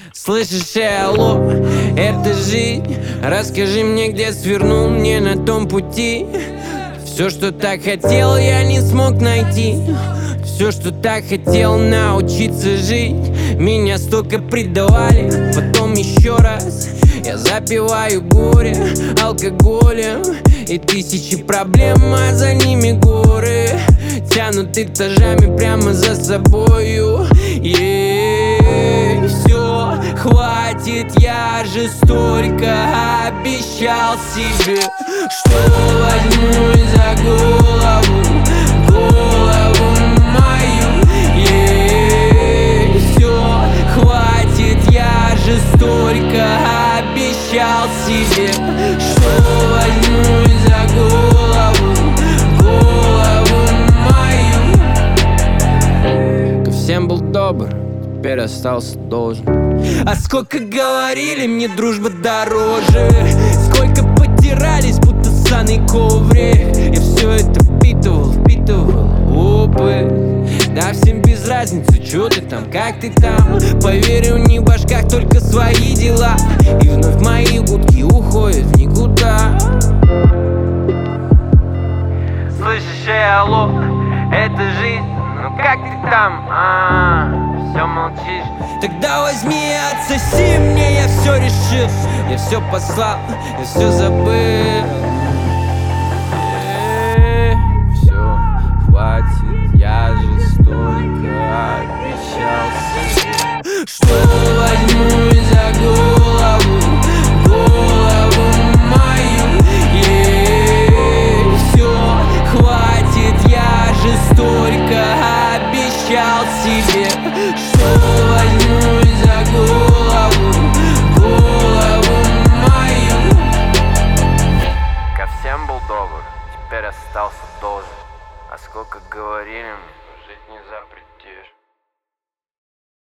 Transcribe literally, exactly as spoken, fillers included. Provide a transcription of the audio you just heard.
Слышишь, алло, это жизнь. Расскажи мне, где свернул мне на том пути. Все, что так хотел, я не смог найти. Все, что так хотел научиться жить. Меня столько предавали, потом еще раз. Я запиваю горе алкоголем. И тысячи проблем, а за ними горы тянут этажами прямо за собою. Ей, все, хватит, я же столько обещал себе, что возьмусь за голову, голову мою. Ей, все, хватит, я же столько обещал себе, что возьмусь за голову, голову мою. Ко всем был добр, теперь остался должен. А сколько говорили, мне дружба дороже. Сколько потирались, будто ссаный коврик. Я все это впитывал, впитывал опыт. Да всем без разницы, чё ты там, как ты там. Поверь, у них в башках только свои дела. И вновь мои гудки уходят в никуда. Слышишь, эй, алло, это жизнь. Ну как ты там, а, все молчишь. Тогда возьми и отсоси мне, я все решил. Я все послал, я все забыл. Все, хватит, я же столько обещал себе, что возьмусь за голову, голову мою. Ей, все, хватит, я же столько обещал себе, что возьмусь за голову, голову мою. Ко всем был добр, теперь остался должен. А сколько говорили, жить не запретишь.